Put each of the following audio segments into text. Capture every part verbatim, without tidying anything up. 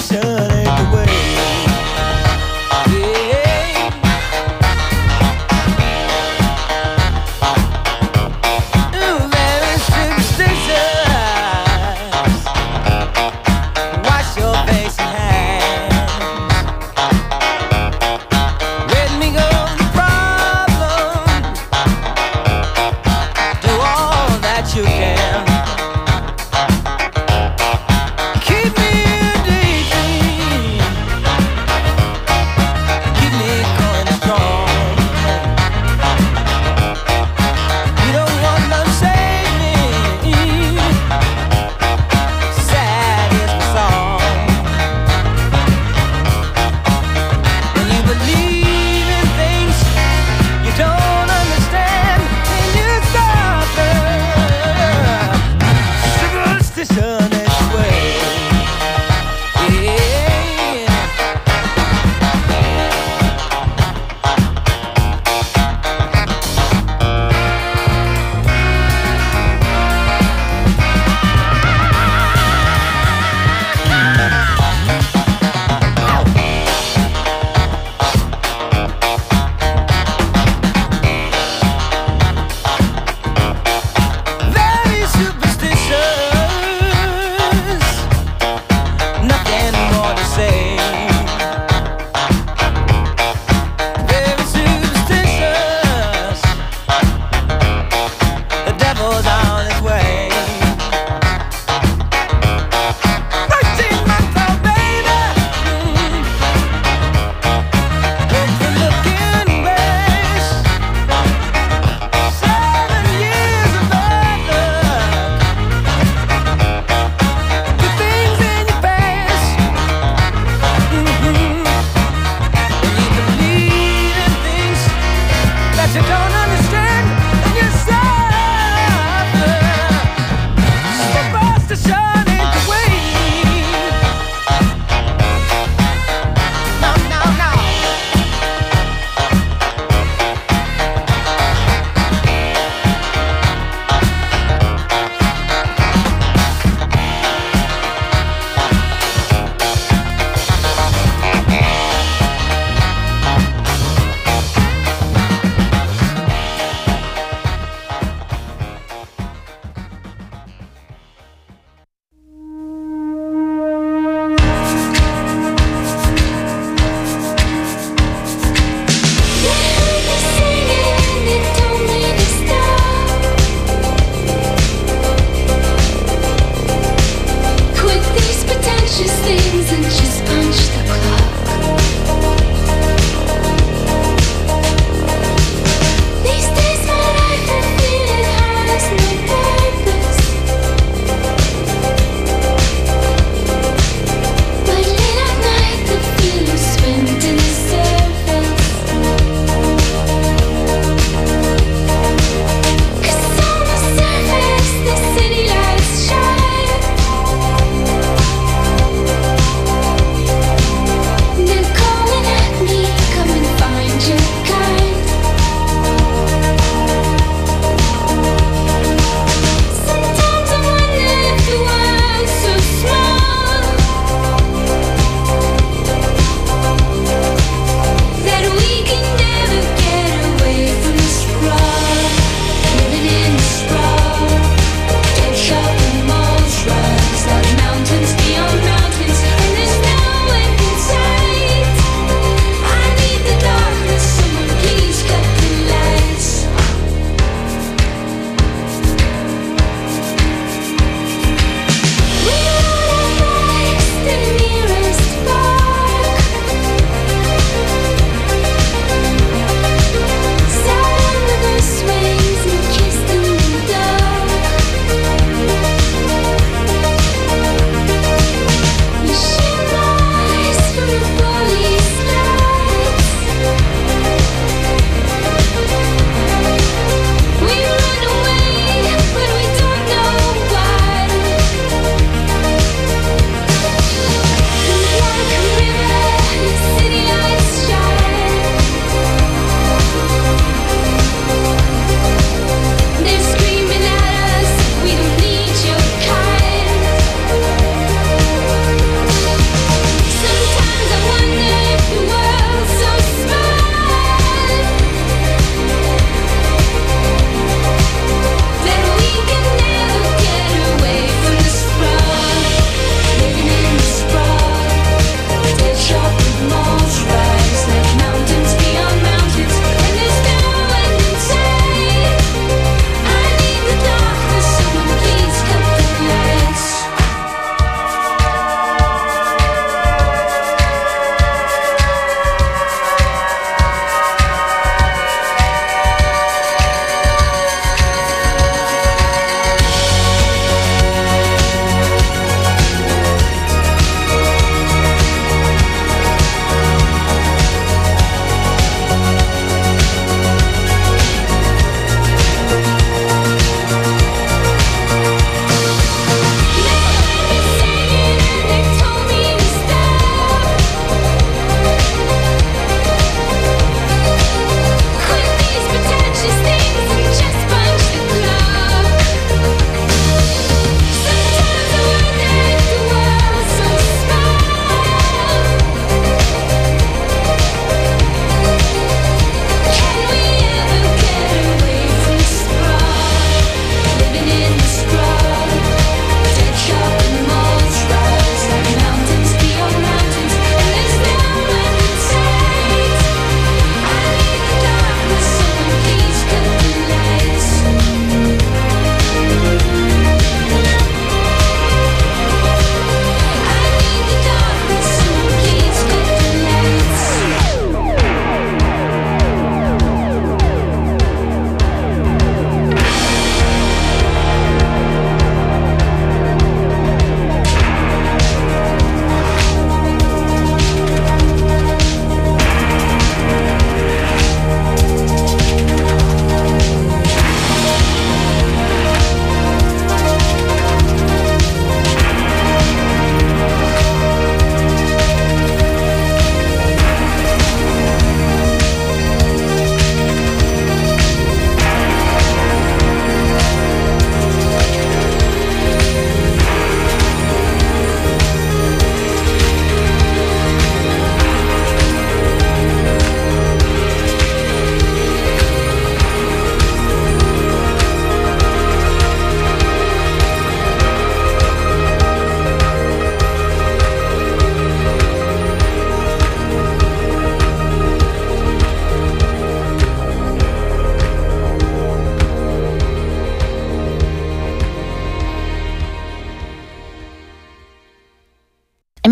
Keep me in daydream.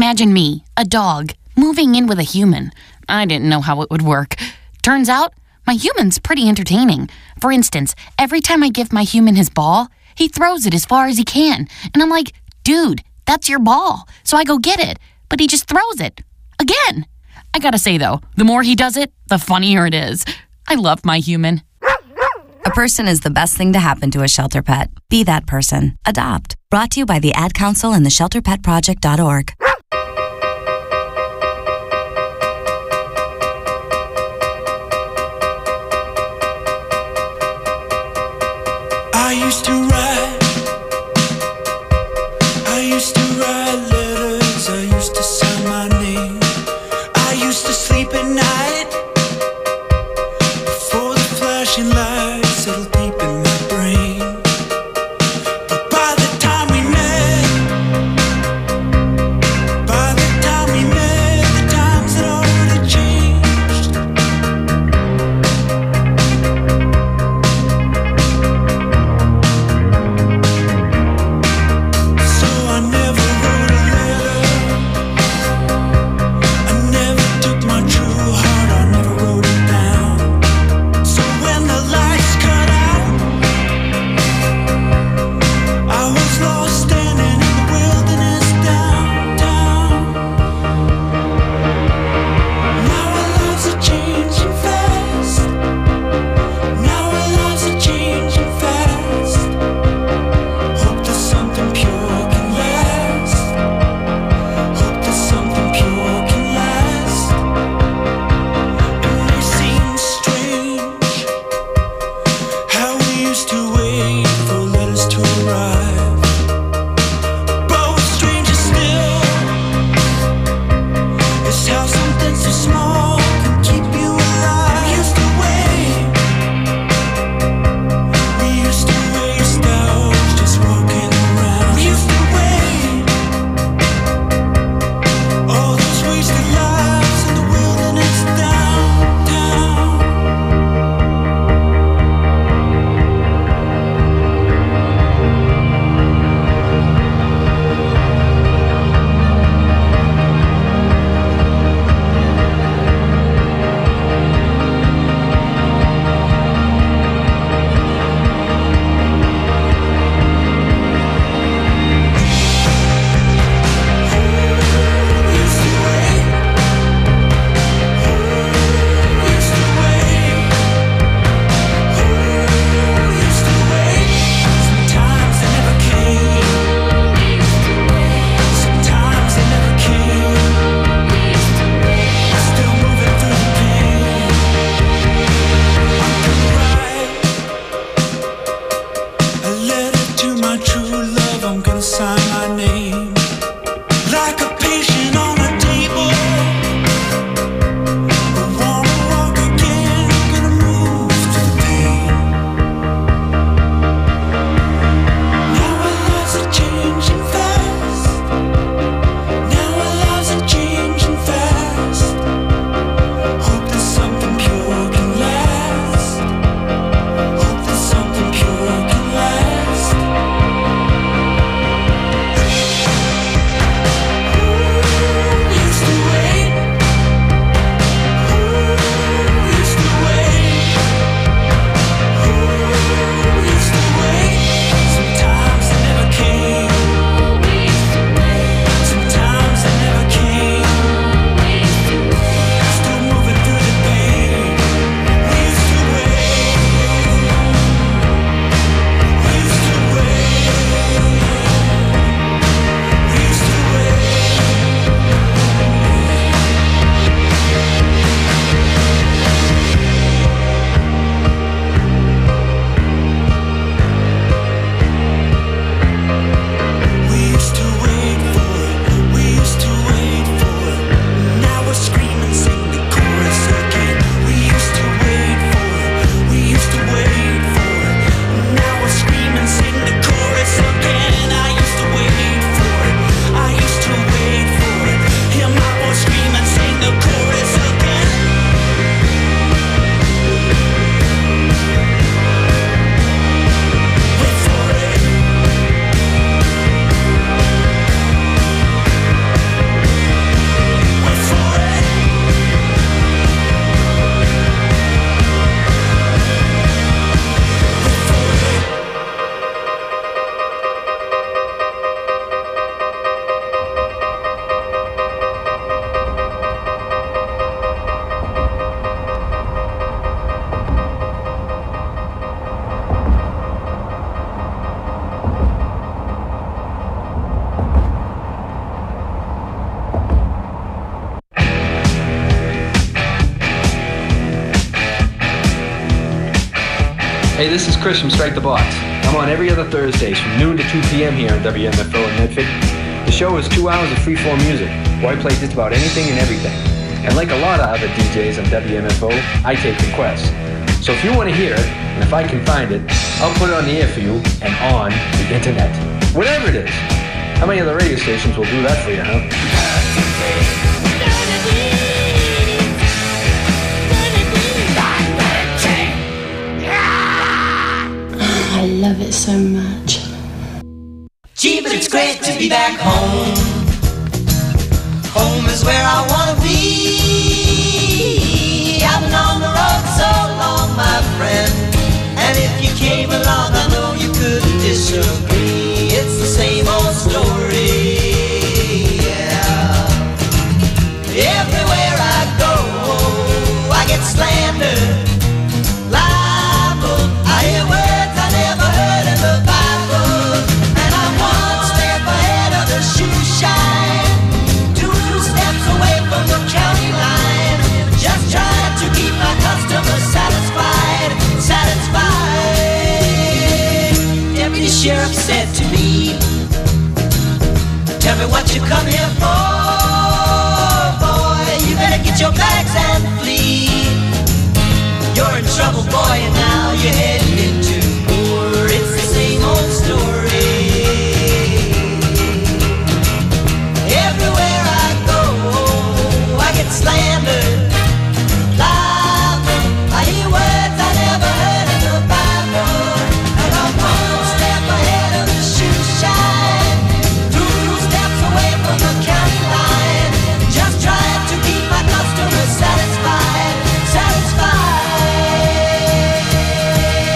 Imagine me, a dog, moving in with a human. I didn't know how it would work. Turns out, my human's pretty entertaining. For instance, every time I give my human his ball, he throws it as far as he can. And I'm like, dude, that's your ball. So I go get it. But he just throws it. Again. I gotta say, though, the more he does it, the funnier it is. I love my human. A person is the best thing to happen to a shelter pet. Be that person. Adopt. Brought to you by the Ad Council and the shelter pet project dot org. I used to write, I used to write letters, I used to sign my name, I used to sleep at night, before the flashing lights settled deep in my brain, but by the time we met, Hey, this is Chris from Strike the Box. I'm on every other Thursdays from noon to two p.m. here on W M F O in Medford. The show is two hours of free-form music, where I play just about anything and everything. And like a lot of other D Js on W M F O, I take requests. So if you want to hear it, and if I can find it, I'll put it on the air for you and on the internet. Whatever it is. How many other radio stations will do that for you, huh? I love it so much. Gee, but it's great to be back home. Home is where I wanna be. I've been on the road so long, my friend, and if you came along, I know you couldn't disagree. It's the same old story, yeah. Everywhere I go, I get slandered, libeled. I hear words I never heard in the Bible, and I'm one step ahead of the shoe shine, two steps away from the county line, just trying to keep my customers satisfied, satisfied. Deputy Sheriff said to me, tell me what you come here for, boy. You better get your bags and flee. You're in trouble, boy, and now you're heading into war. It's the same old story. Everywhere I go, I get slandered, libeled. I hear words I never heard in the Bible, and I'm one step ahead of the shoe shine, two steps away from the county line, just trying to keep my customers satisfied, satisfied.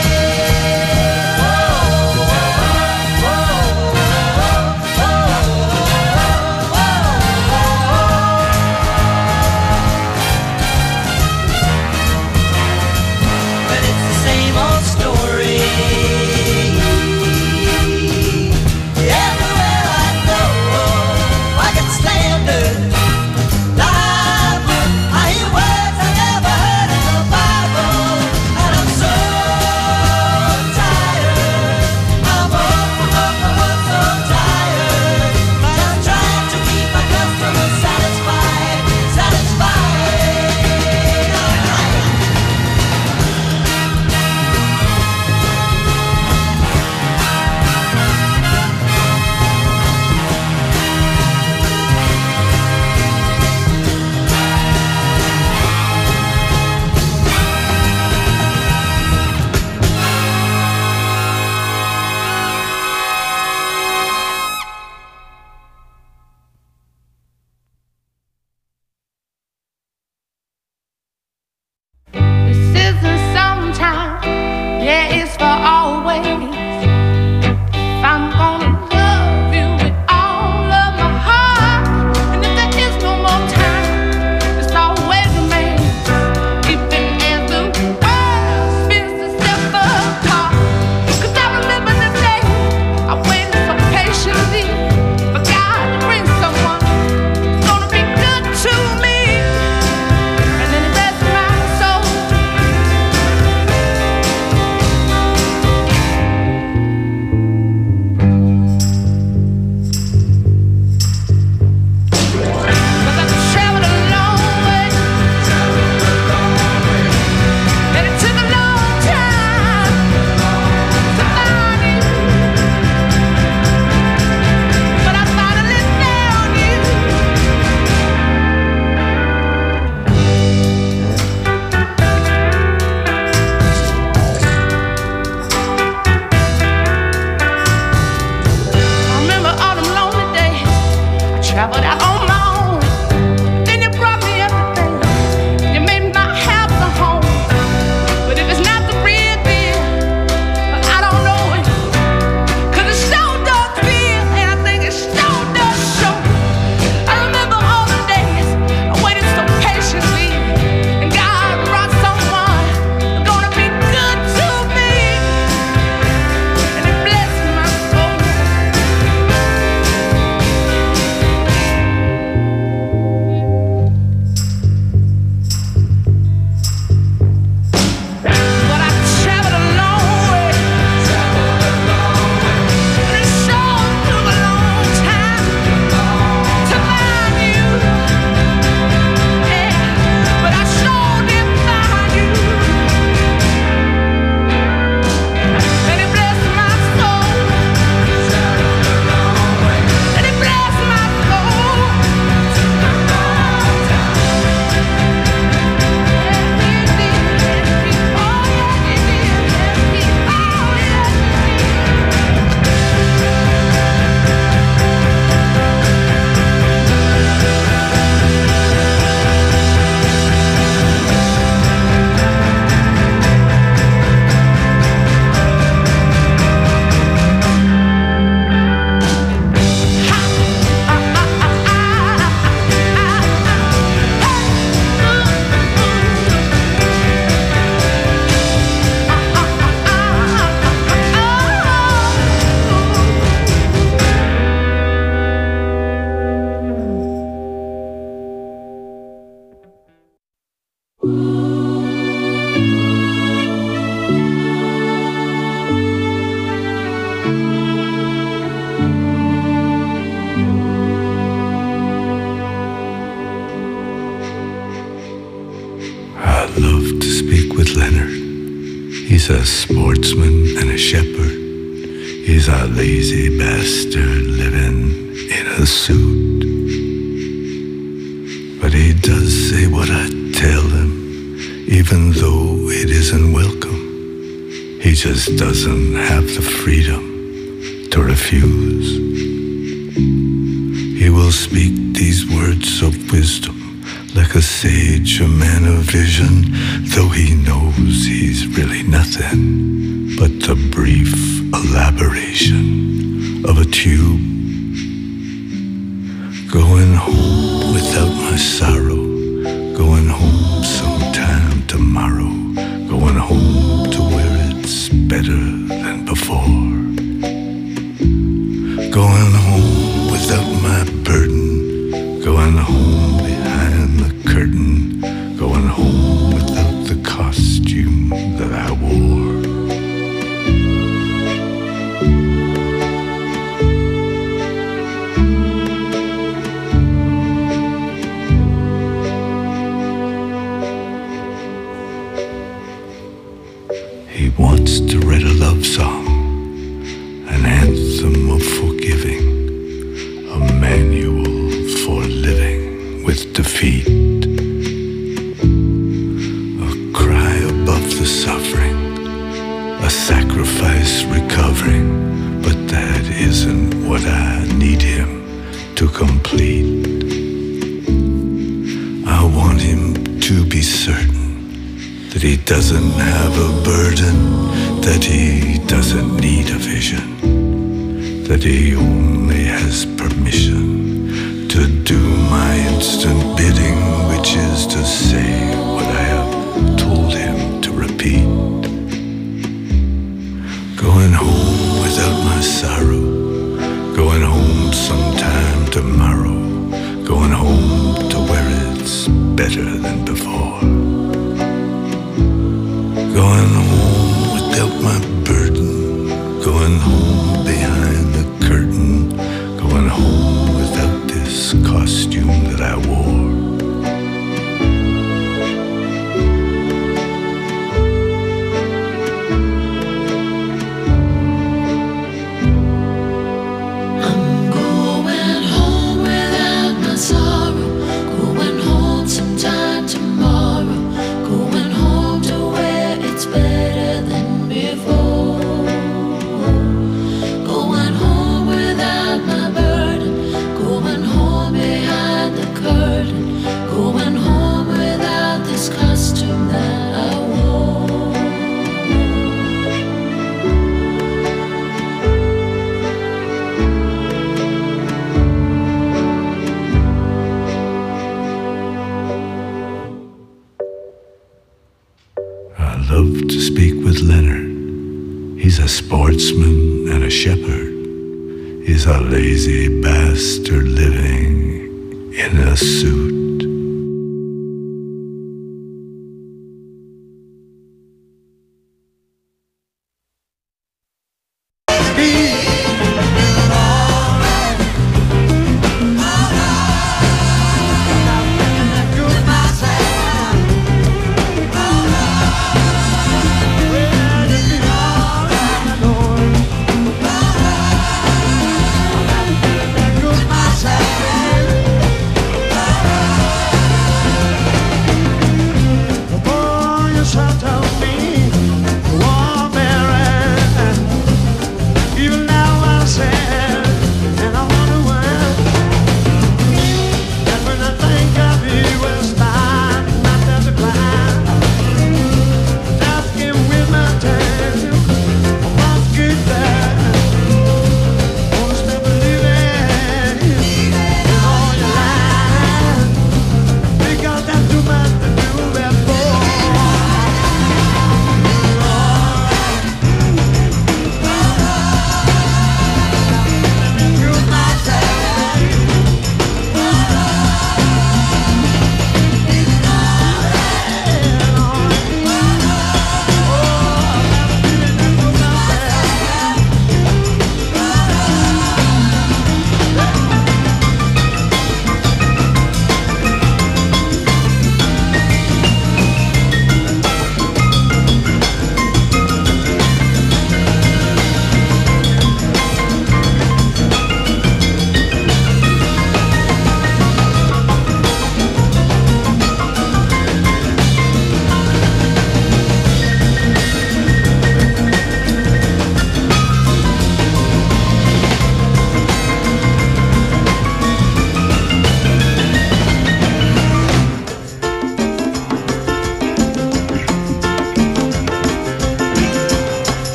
love to speak with Leonard. He's a sportsman and a shepherd. He's a lazy bastard living in a suit. But he does say what I tell him, even though it isn't welcome. He just doesn't have the freedom to refuse. He will speak these words of wisdom like a sage, a man of vision, though he knows he's really nothing but the brief elaboration of a tube. Going home without my sorrow, going home sometime tomorrow, going home to where it's better than before. Going home without my burden, going home behind the curtain, going home without the costume that I wore. He wants to write a love song, an anthem of forgiving, a manual for living with defeat, a cry above the suffering, a sacrifice recovering, but that isn't what I need him to complete. I want him to be certain that he doesn't have a burden, that he doesn't need a vision, that he only has permission to do my instant bidding, which is to say what I have told him to repeat. Going home without my sorrow, going home sometime tomorrow, going home to where it's better than before. Going home without my burden, going home behind the curtain, going home without this costume that I wore. I'm going home without my sorrow, going home sometime tomorrow, going home to where it's better than before. Going home without my burden, going home behind the curtain, going home without this costume that I wore. I love to speak with Leonard. He's a sportsman and a shepherd. He's a lazy bastard living in a suit. Myself.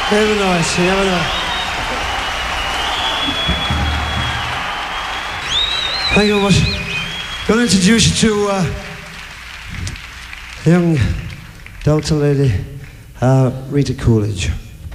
Never nice, you never know. Thank you very much. I'm going to introduce you to uh, a young Delta lady, uh, Rita Coolidge.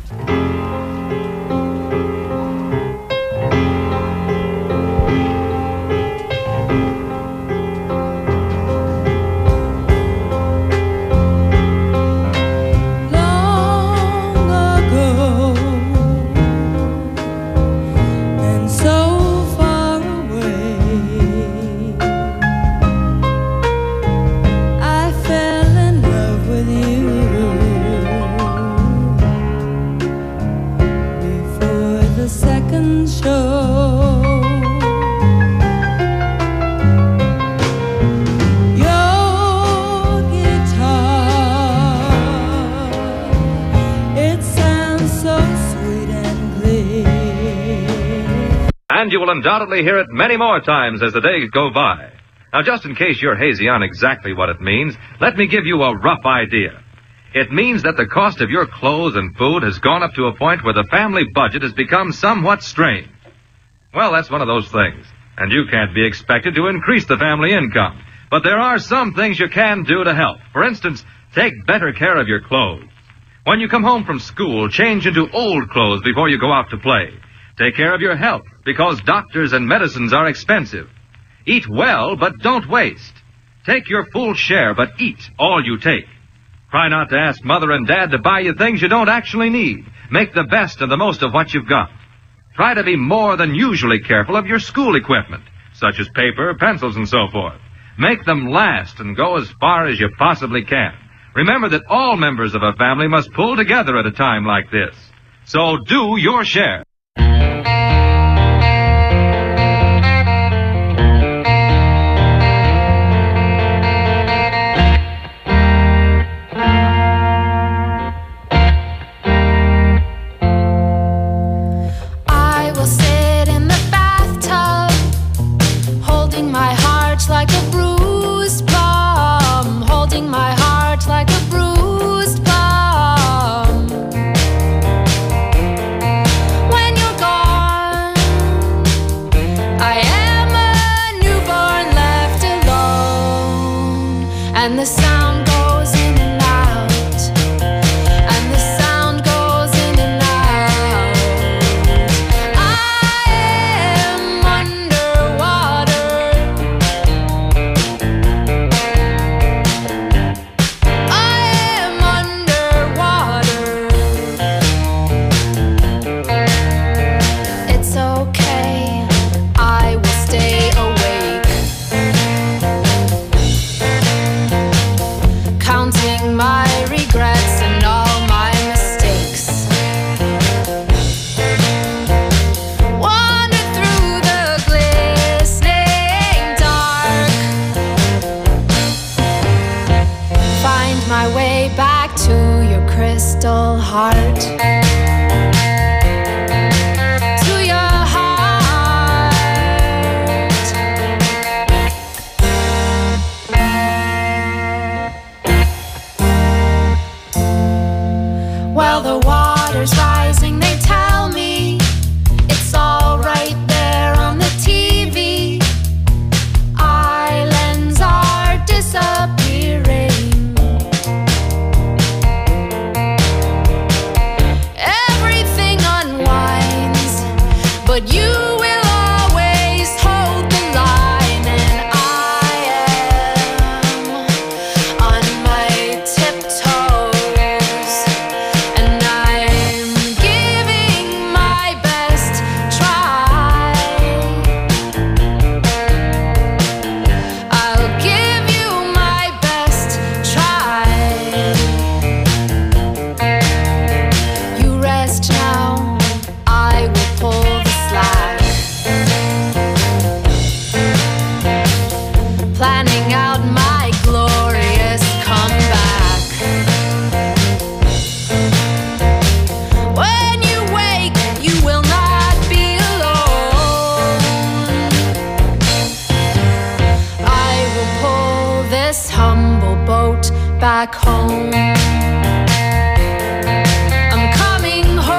And you will undoubtedly hear it many more times as the days go by. Now, just in case you're hazy on exactly what it means, let me give you a rough idea. It means that the cost of your clothes and food has gone up to a point where the family budget has become somewhat strained. Well, that's one of those things, and you can't be expected to increase the family income. But there are some things you can do to help. For instance, take better care of your clothes. When you come home from school, change into old clothes before you go out to play. Take care of your health, because doctors and medicines are expensive. Eat well, but don't waste. Take your full share, but eat all you take. Try not to ask Mother and Dad to buy you things you don't actually need. Make the best and the most of what you've got. Try to be more than usually careful of your school equipment, such as paper, pencils, and so forth. Make them last and go as far as you possibly can. Remember that all members of a family must pull together at a time like this. So do your share. And the sound goes in and out, and the sound goes in and out. I am underwater. I am underwater. It's okay, I will stay awake, counting my regrets and all my mistakes. Wander through the glistening dark, find my way back to your crystal heart. To your heart. While the water's rising, they tell me it's all right there on the T V. Islands are disappearing. Everything unwinds, but you will always hold the line, and I am on my tiptoes, and I'm giving my best try. I'll give you my best try. You rest now, I will pull the slack, planning out my glorious comeback. When you wake, you will not be alone. I will pull this humble boat back home. I'm coming home.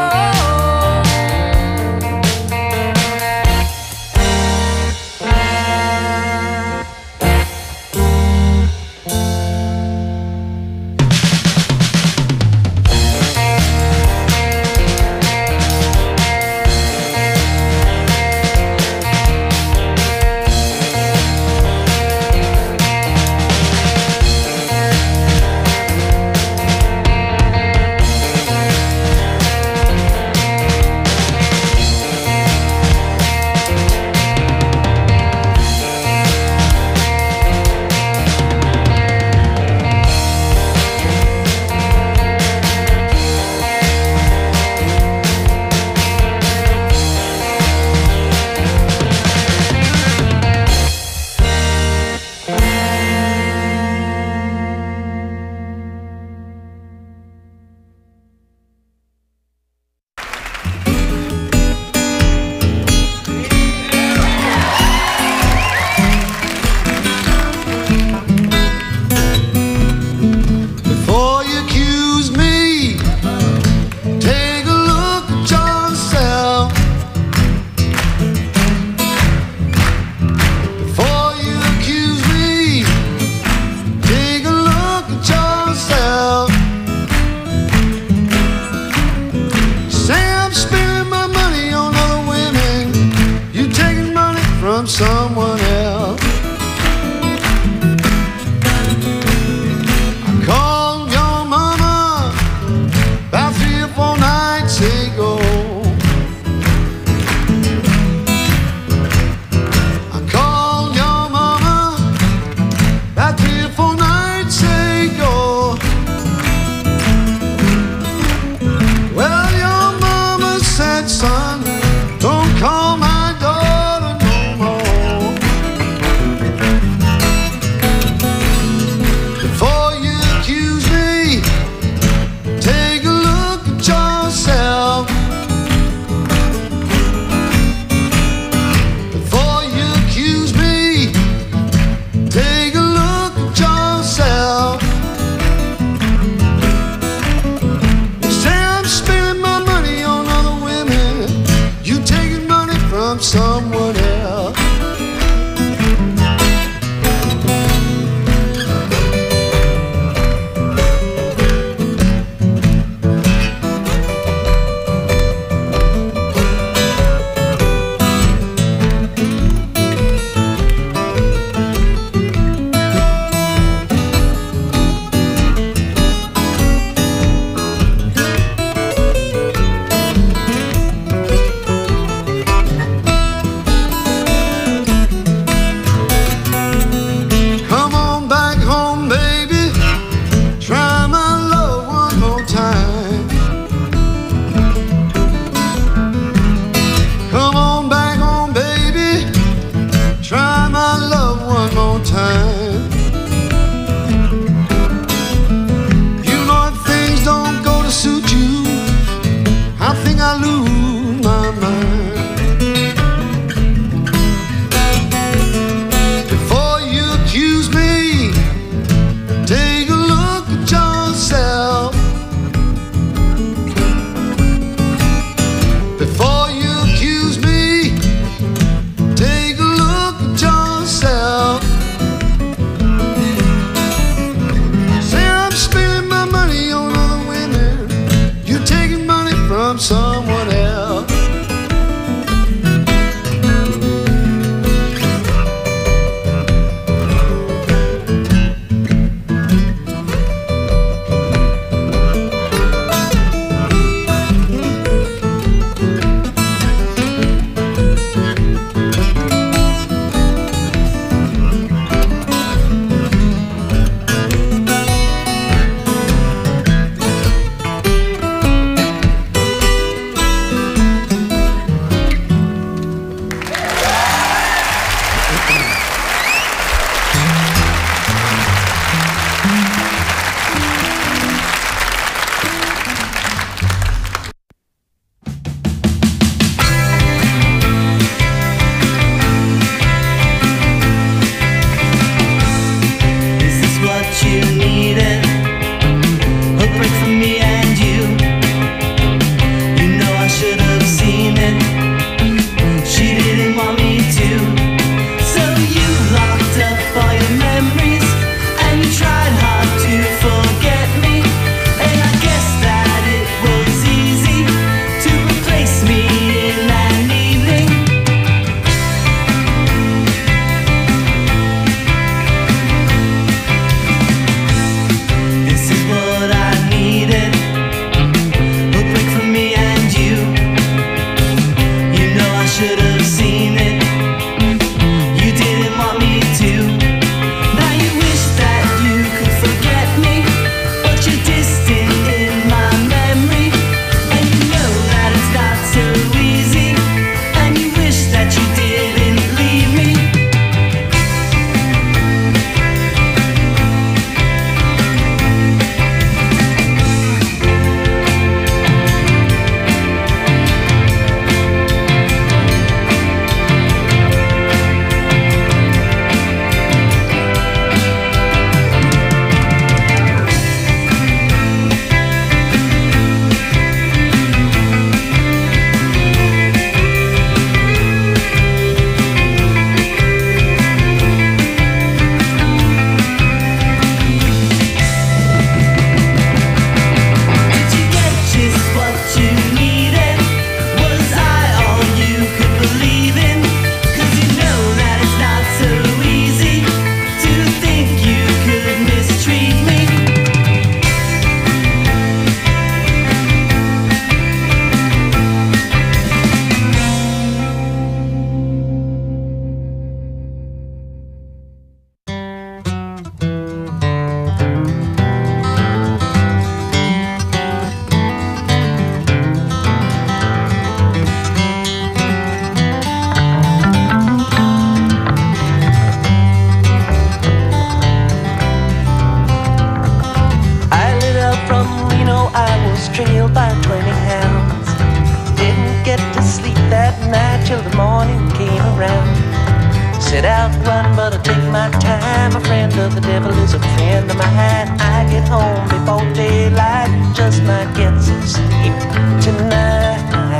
I was trailed by twenty hounds. Didn't get to sleep that night till the morning came around. Set out running, but I take my time. A friend of the devil is a friend of mine. I get home before daylight, just might get some sleep tonight.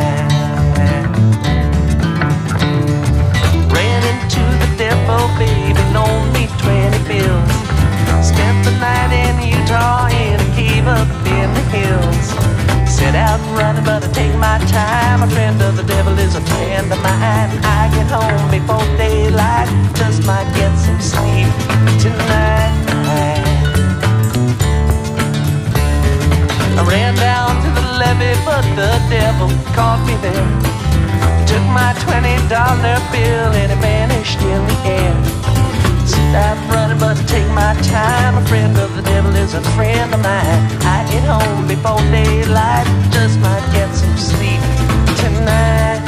Ran into the devil, baby, loaned me twenty bills. Spent the night in Utah in a cave up in the hills. Set out running, but I take my time. A friend of the devil is a friend of mine. I get home before daylight, just might get some sleep tonight. I ran down to the levee, but the devil caught me there. Took my twenty dollar bill and it vanished in the air. Set out running, but I take my time. A friend of the devil is a friend of mine. I get home before daylight, just might get some sleep tonight.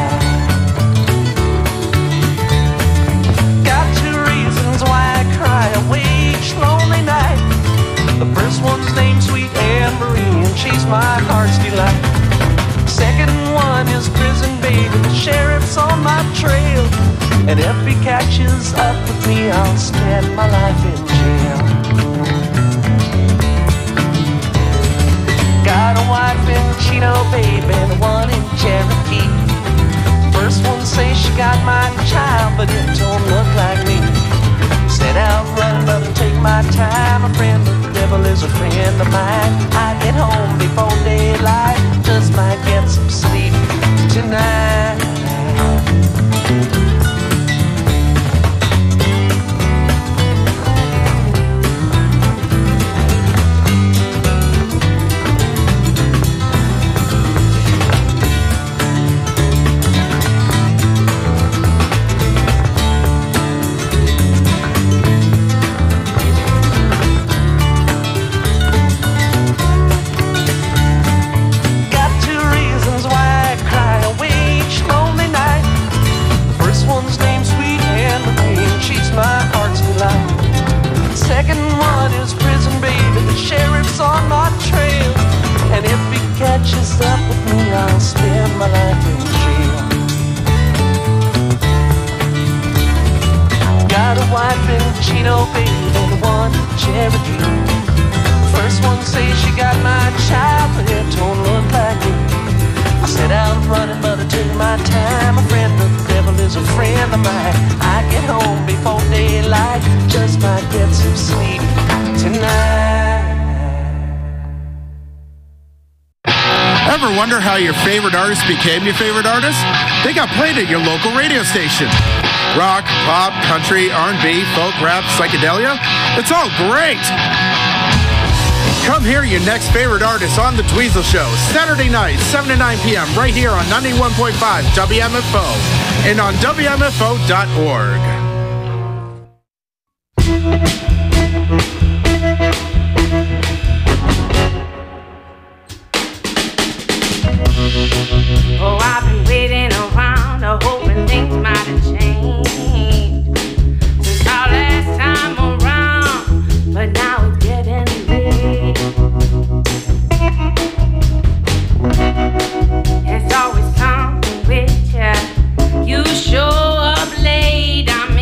Got two reasons why I cry away each lonely night. The first one's named Sweet Anne Marie, and she's my heart's delight. Second one is prison baby, the sheriff's on my trail. And if he catches up with me, I'll spend my life in jail. Got a wife in Chino, baby, and one in Cherokee. First one says she got my child, but it don't look like me. Set out running, but I take my time. A friend of the devil is a friend of mine. I get home before daylight, just might get some sleep tonight. Wonder how your favorite artist became your favorite artist? They got played at your local radio station. Rock, pop, country, R and B, folk, rap, psychedelia. It's all great. Come hear your next favorite artist on The Dweezil Show, Saturday night, seven to nine p.m. right here on ninety-one point five W M F O and on W M F O dot org. Oh, I've been waiting around, hoping things might have changed since our last time around, but now it's getting late. It's always something with you. You show up late, I'm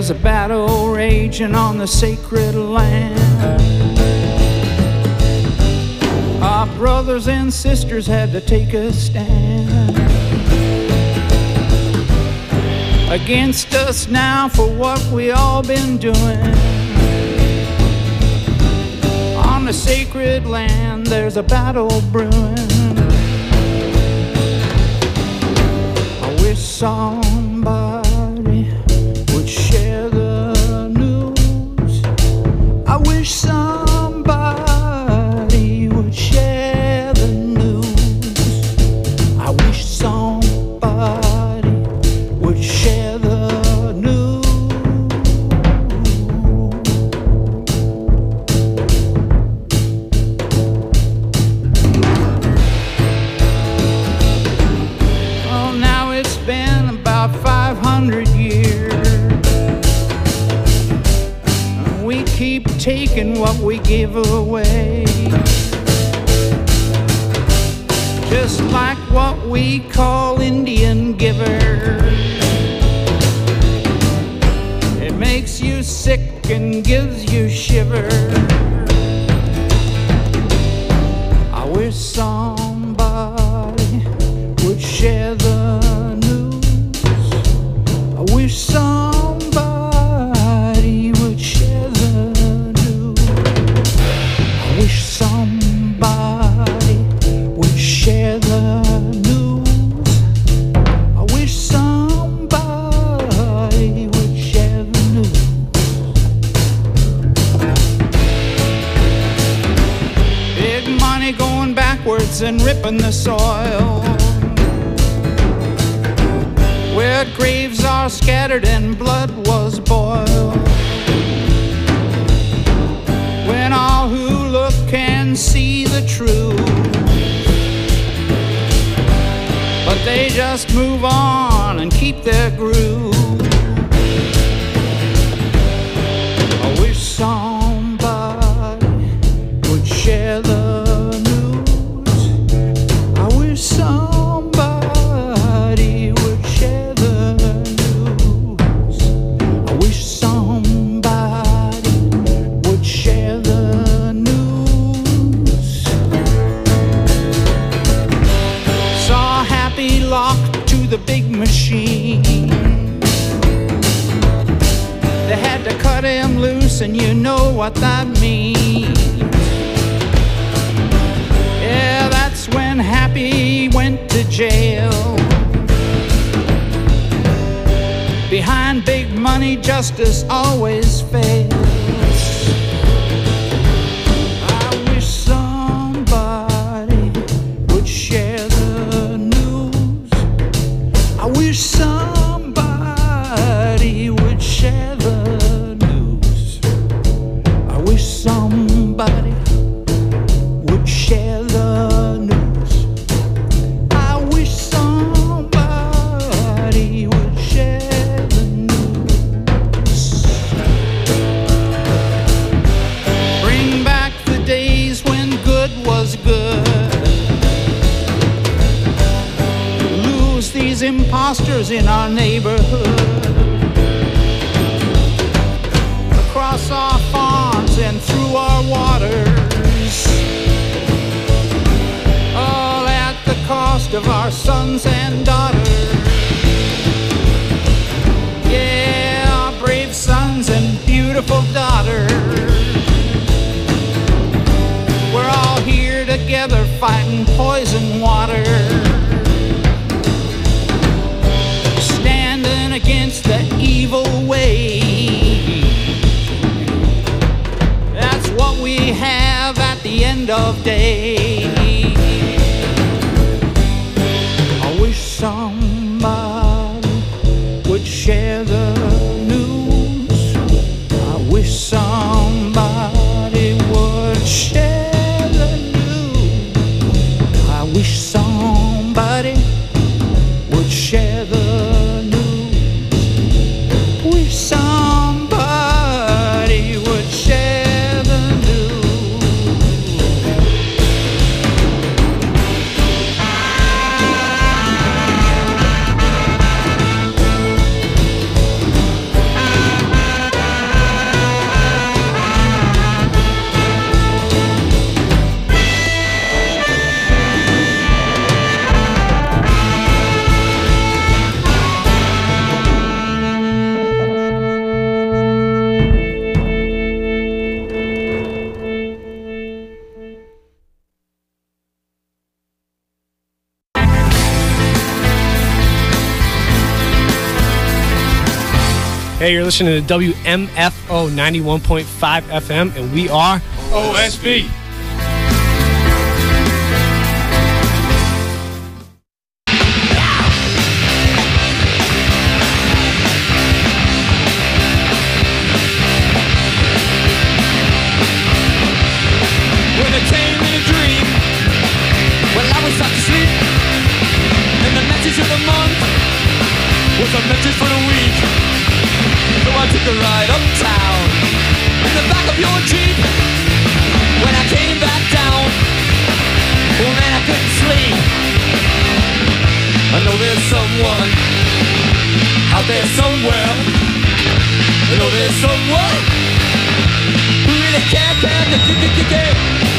There's a battle raging on the sacred land. Our brothers and sisters had to take a stand against us now for what we all been doing. On the sacred land there's a battle brewing. I wish somebody would share the news. I wish somebody would share the news. I wish somebody would share the news. Well, now it's been about five hundred years. We keep taking what we give away, just like what we call Indian givers. It makes you sick and gives you shivers. I wish somebody would share the news. I wish somebody would share the news. I wish somebody would share the news. I wish somebody would share the news. Big money going backwards and ripping the soil, where graves are scattered and blood was boiled. When all who look can see the truth, but they just move on and keep their groove. I wish somebody would share the news. I wish somebody would share the news. I wish somebody would share the news. Saw Happy locked to the big machine. They had to cut him loose, and you know what that means. Yeah, that's when Happy went to jail. Behind big money, justice always fails. I wish somebody would share the news. I wish somebody would share the news. I wish somebody would share the news. I wish somebody would share the news. Bring back the days when good was good. Lose these imposters in our neighborhood. Across our farms and through our waters, all at the cost of our sons and daughters. Yeah, our brave sons and beautiful daughters. We're all here together fighting poison water, standing against the evil way. That's what we have at the end of day. I wish somebody would share the news. I wish somebody would share the news. I wish somebody would share the news. Wish somebody would share the news. Hey, you're listening to W M F O ninety-one point five F M, and we are O S B. When it came in a dream, well, I was sound asleep, and the message of the month was a message for the week. So I took a ride uptown in the back of your Jeep. When I came back down, oh man, I couldn't sleep. I know there's someone out there somewhere. I know there's someone who really care, care, care, care, care, care.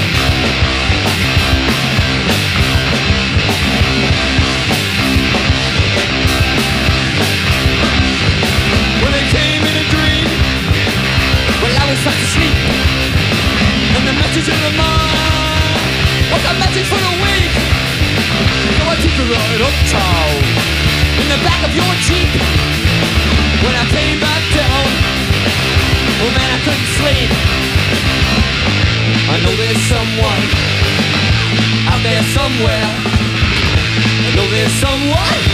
When it came in a dream, well, I was fast asleep, and the message in the mind was a message for the week. So I took a ride uptown in the back of your Jeep. When I came back down, oh man, I couldn't sleep. I know there's someone out there somewhere. I know there's someone